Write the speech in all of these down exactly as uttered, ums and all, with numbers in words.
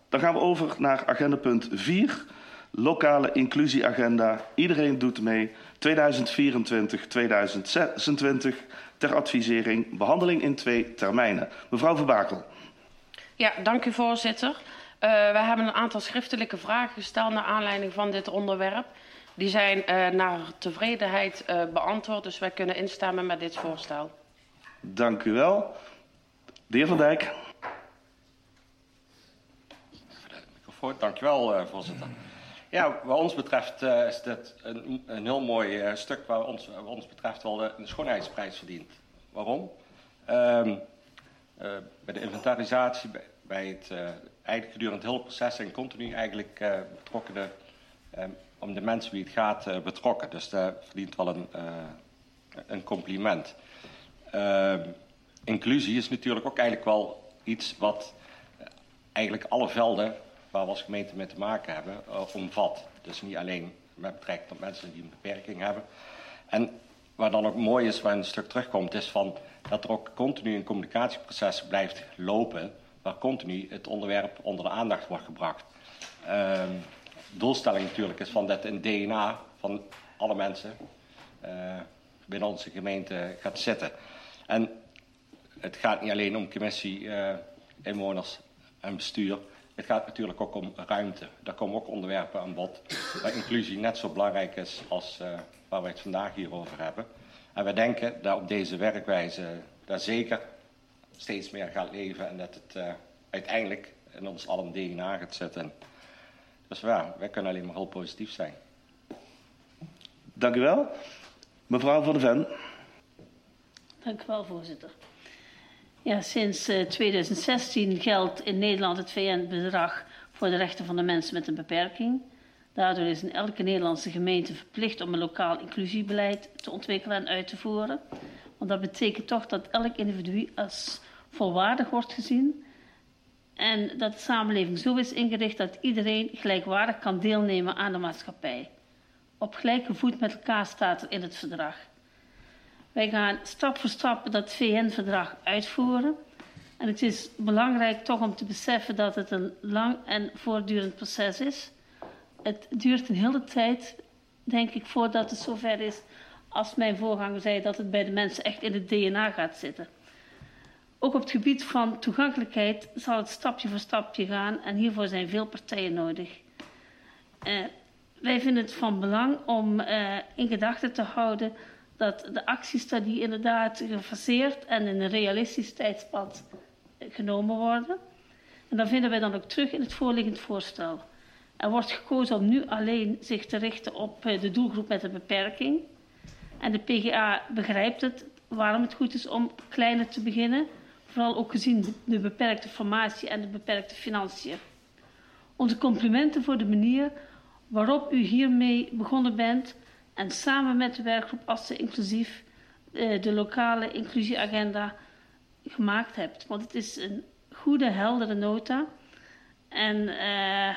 Dan gaan we over naar agendapunt vier. Lokale inclusieagenda. Iedereen doet mee. tweeduizend vierentwintig tot tweeduizend zesentwintig. Ter advisering. Behandeling in twee termijnen. Mevrouw Verbakel. Ja, dank u voorzitter. Uh, wij hebben een aantal schriftelijke vragen gesteld naar aanleiding van dit onderwerp. Die zijn uh, naar tevredenheid uh, beantwoord, dus wij kunnen instemmen met dit voorstel. Dank u wel. De heer Van Dijk. Dank u wel, uh, voorzitter. Ja, wat ons betreft uh, is dit een, een heel mooi uh, stuk waar ons, wat ons betreft wel de, een schoonheidsprijs verdient. Waarom? Um, uh, bij de inventarisatie, bij, bij het uh, eigenlijk gedurende het hele proces zijn continu eigenlijk uh, betrokkenen, uh, om de mensen wie het gaat uh, betrokken. Dus dat verdient wel een, uh, een compliment. Uh, inclusie is natuurlijk ook eigenlijk wel iets wat uh, eigenlijk alle velden waar we als gemeente mee te maken hebben, uh, omvat. Dus niet alleen met betrekking tot mensen die een beperking hebben. En waar dan ook mooi is, waar een stuk terugkomt, is van dat er ook continu een communicatieproces blijft lopen, waar continu het onderwerp onder de aandacht wordt gebracht. Uh, de doelstelling natuurlijk is van dat in het D N A van alle mensen uh, binnen onze gemeente gaat zitten. En het gaat niet alleen om commissie, uh, inwoners en bestuur. Het gaat natuurlijk ook om ruimte. Daar komen ook onderwerpen aan bod waar inclusie net zo belangrijk is als uh, waar we het vandaag hier over hebben. En we denken dat op deze werkwijze daar zeker steeds meer gaat leven en dat het uh, uiteindelijk in ons allen D N A gaat zitten. Dus ja, wij kunnen alleen maar heel positief zijn. Dank u wel. Mevrouw Van de Ven. Dank u wel, voorzitter. Ja, sinds uh, tweeduizend zestien geldt in Nederland het V N-bedrag voor de rechten van de mensen met een beperking. Daardoor is in elke Nederlandse gemeente verplicht om een lokaal inclusiebeleid te ontwikkelen en uit te voeren. Want dat betekent toch dat elk individu als volwaardig wordt gezien en dat de samenleving zo is ingericht dat iedereen gelijkwaardig kan deelnemen aan de maatschappij. Op gelijke voet met elkaar staat er in het verdrag. Wij gaan stap voor stap dat V N-verdrag uitvoeren. En het is belangrijk toch om te beseffen dat het een lang en voortdurend proces is. Het duurt een hele tijd, denk ik, voordat het zover is, als mijn voorganger zei, dat het bij de mensen echt in het D N A gaat zitten. Ook op het gebied van toegankelijkheid zal het stapje voor stapje gaan en hiervoor zijn veel partijen nodig. Uh, wij vinden het van belang om uh, in gedachten te houden dat de actiestudie inderdaad gefaseerd en in een realistisch tijdspad genomen worden. En dat vinden wij dan ook terug in het voorliggend voorstel. Er wordt gekozen om nu alleen zich te richten op de doelgroep met een beperking. En de P G A begrijpt het, waarom het goed is om kleiner te beginnen. Vooral ook gezien de beperkte formatie en de beperkte financiën. Onze complimenten voor de manier waarop u hiermee begonnen bent en samen met de werkgroep Assen Inclusief uh, de lokale inclusieagenda gemaakt hebt. Want het is een goede, heldere nota. En uh,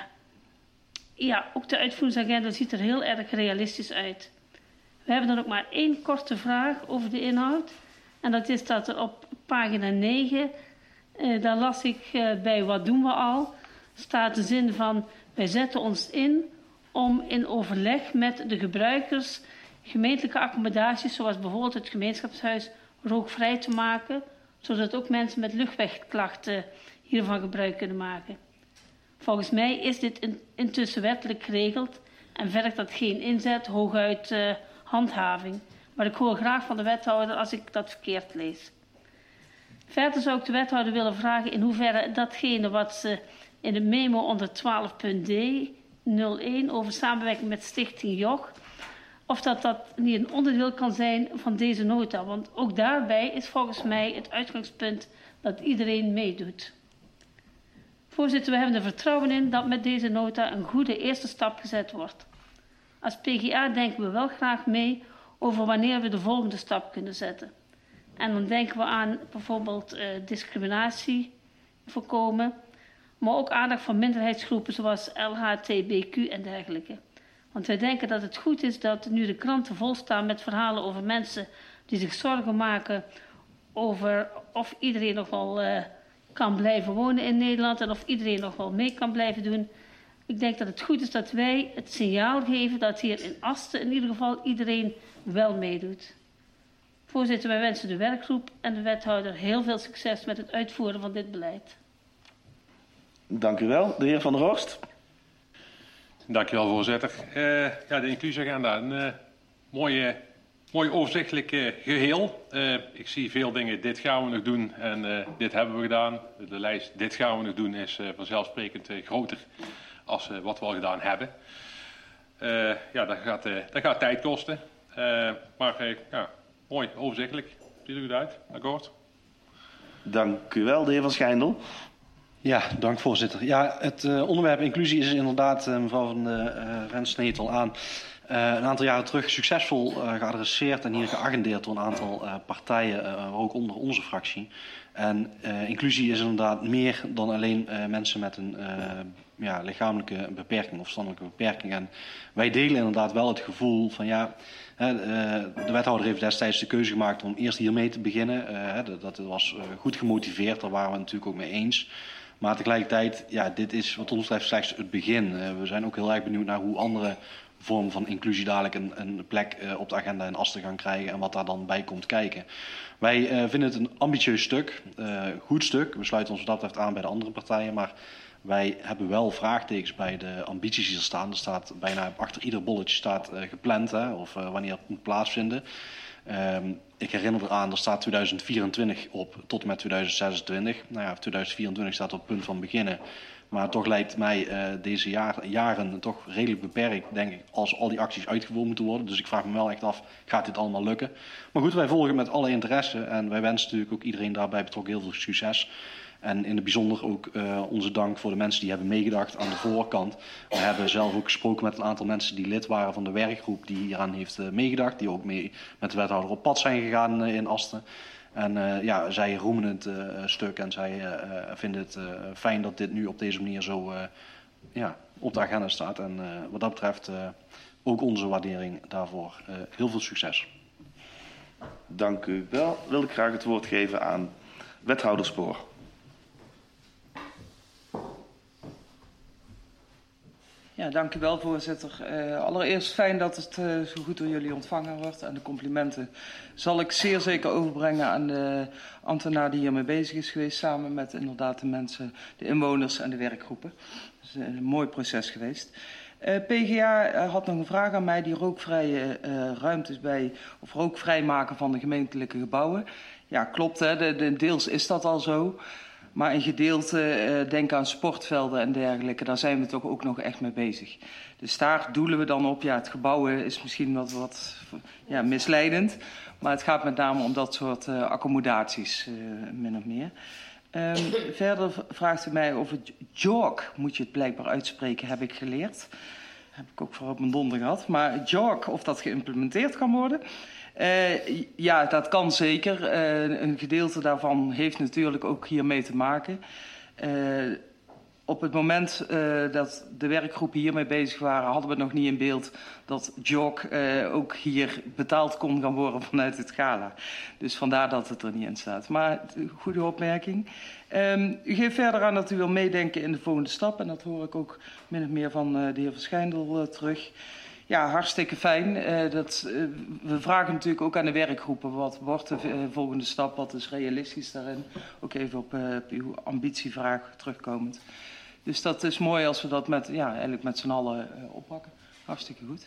ja, ook de uitvoeringsagenda ziet er heel erg realistisch uit. We hebben dan ook maar één korte vraag over de inhoud. En dat is dat er op pagina negen, uh, daar las ik uh, bij wat doen we al, staat de zin van wij zetten ons in om in overleg met de gebruikers gemeentelijke accommodaties, zoals bijvoorbeeld het gemeenschapshuis, rookvrij te maken, zodat ook mensen met luchtwegklachten hiervan gebruik kunnen maken. Volgens mij is dit in, intussen wettelijk geregeld en vergt dat geen inzet, hooguit uh, handhaving. Maar ik hoor graag van de wethouder als ik dat verkeerd lees. Verder zou ik de wethouder willen vragen in hoeverre datgene wat ze in de memo onder twaalf punt D nul één over samenwerking met Stichting J O G, of dat dat niet een onderdeel kan zijn van deze nota. Want ook daarbij is volgens mij het uitgangspunt dat iedereen meedoet. Voorzitter, we hebben er vertrouwen in dat met deze nota een goede eerste stap gezet wordt. Als P G A denken we wel graag mee over wanneer we de volgende stap kunnen zetten. En dan denken we aan bijvoorbeeld uh, discriminatie voorkomen, maar ook aandacht voor minderheidsgroepen zoals L H T B Q en dergelijke. Want wij denken dat het goed is dat nu de kranten vol staan met verhalen over mensen die zich zorgen maken over of iedereen nog wel uh, kan blijven wonen in Nederland en of iedereen nog wel mee kan blijven doen. Ik denk dat het goed is dat wij het signaal geven dat hier in Asten in ieder geval iedereen wel meedoet. Voorzitter, wij wensen de werkgroep en de wethouder heel veel succes met het uitvoeren van dit beleid. Dank u wel. De heer Van der Horst. Dank u wel, voorzitter. Uh, ja, de inclusieagenda, een uh, mooie, mooi overzichtelijk uh, geheel. Uh, ik zie veel dingen, dit gaan we nog doen en uh, dit hebben we gedaan. De lijst, dit gaan we nog doen, is uh, vanzelfsprekend uh, groter als uh, wat we al gedaan hebben. Uh, ja, dat gaat, uh, dat gaat tijd kosten. Uh, maar uh, ja, mooi, overzichtelijk. Ziet er goed uit, akkoord. Dank u wel, de heer Van Schijndel. Ja, dank voorzitter. Ja, het uh, onderwerp inclusie is inderdaad, uh, mevrouw Van uh, Rensneet al aan, uh, een aantal jaren terug succesvol uh, geadresseerd en hier geagendeerd door een aantal uh, partijen, uh, ook onder onze fractie. En uh, inclusie is inderdaad meer dan alleen uh, mensen met een uh, ja, lichamelijke beperking of verstandelijke beperking. En wij delen inderdaad wel het gevoel van ja, uh, de wethouder heeft destijds de keuze gemaakt om eerst hiermee te beginnen. Uh, dat was uh, goed gemotiveerd, daar waren we het natuurlijk ook mee eens. Maar tegelijkertijd, ja, dit is wat ons betreft slechts het begin. Uh, we zijn ook heel erg benieuwd naar hoe andere vormen van inclusie dadelijk een, een plek uh, op de agenda in Asten gaan krijgen en wat daar dan bij komt kijken. Wij uh, vinden het een ambitieus stuk, uh, goed stuk. We sluiten ons wat dat betreft aan bij de andere partijen, maar wij hebben wel vraagtekens bij de ambities die er staan. Er staat bijna achter ieder bolletje staat uh, gepland, hè, of uh, wanneer het moet plaatsvinden. Um, ik herinner eraan, er staat tweeduizend vierentwintig op tot en met tweeduizend zesentwintig. Nou ja, tweeduizend vierentwintig staat op het punt van beginnen. Maar toch lijkt mij uh, deze jaar, jaren toch redelijk beperkt, denk ik, als al die acties uitgevoerd moeten worden. Dus ik vraag me wel echt af, gaat dit allemaal lukken? Maar goed, wij volgen met alle interesse en wij wensen natuurlijk ook iedereen daarbij betrokken heel veel succes. En in het bijzonder ook uh, onze dank voor de mensen die hebben meegedacht aan de voorkant. We hebben zelf ook gesproken met een aantal mensen die lid waren van de werkgroep die hieraan heeft uh, meegedacht. Die ook mee met de wethouder op pad zijn gegaan uh, in Asten. En uh, ja, zij roemen het uh, stuk en zij uh, vinden het uh, fijn dat dit nu op deze manier zo uh, ja, op de agenda staat. En uh, wat dat betreft uh, ook onze waardering daarvoor. Uh, heel veel succes. Dank u wel. Wil ik graag het woord geven aan wethouder Spoor. Ja, dank u wel, voorzitter. Uh, allereerst fijn dat het uh, zo goed door jullie ontvangen wordt. En de complimenten zal ik zeer zeker overbrengen aan de ambtenaar die hiermee bezig is geweest. Samen met inderdaad de mensen, de inwoners en de werkgroepen. Het is een mooi proces geweest. Uh, P G A had nog een vraag aan mij, die rookvrije uh, ruimtes bij, of rookvrij maken van de gemeentelijke gebouwen. Ja, klopt, hè? De, de, deels is dat al zo. Maar een gedeelte, uh, denk aan sportvelden en dergelijke, daar zijn we toch ook nog echt mee bezig. Dus daar doelen we dan op. Ja, het gebouwen is misschien wat, wat ja, misleidend. Maar het gaat met name om dat soort uh, accommodaties, uh, min of meer. Um, verder vraagt u mij over jog, moet je het blijkbaar uitspreken, heb ik geleerd. Heb ik ook voor op mijn donder gehad. Maar jog, of dat geïmplementeerd kan worden... Uh, ja, dat kan zeker. Uh, een gedeelte daarvan heeft natuurlijk ook hiermee te maken. Uh, op het moment uh, dat de werkgroepen hiermee bezig waren, hadden we nog niet in beeld dat jog uh, ook hier betaald kon gaan worden vanuit het gala. Dus vandaar dat het er niet in staat. Maar goede opmerking. Um, u geeft verder aan dat u wil meedenken in de volgende stap. En dat hoor ik ook min of meer van uh, de heer Van Schijndel uh, terug. Ja, hartstikke fijn. Uh, dat, uh, we vragen natuurlijk ook aan de werkgroepen, wat wordt de uh, volgende stap, wat is realistisch daarin. Ook even op, uh, op uw ambitievraag terugkomend. Dus dat is mooi als we dat met, ja, eigenlijk met z'n allen uh, oppakken. Hartstikke goed.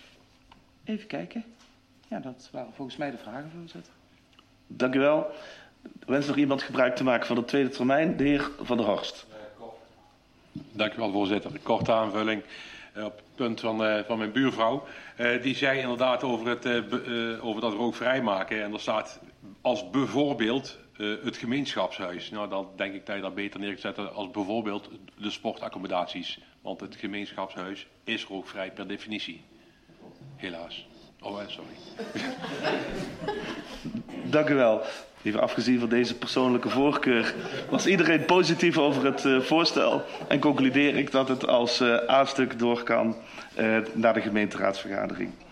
Even kijken. Ja, dat waren volgens mij de vragen, voorzitter. Dank u wel. Wens nog iemand gebruik te maken van de tweede termijn? De heer Van der Horst. Dank u wel, voorzitter. Een korte aanvulling. Uh, op het punt van, uh, van mijn buurvrouw. Uh, die zei inderdaad over, het, uh, be, uh, over dat rookvrij maken. En er staat als bijvoorbeeld uh, het gemeenschapshuis. Nou, dan denk ik dat je dat beter neer kunt zetten als bijvoorbeeld de sportaccommodaties. Want het gemeenschapshuis is rookvrij per definitie. Helaas. Oh, sorry. Dank u wel. Even afgezien van deze persoonlijke voorkeur was iedereen positief over het uh, voorstel. En concludeer ik dat het als uh, A-stuk door kan uh, naar de gemeenteraadsvergadering.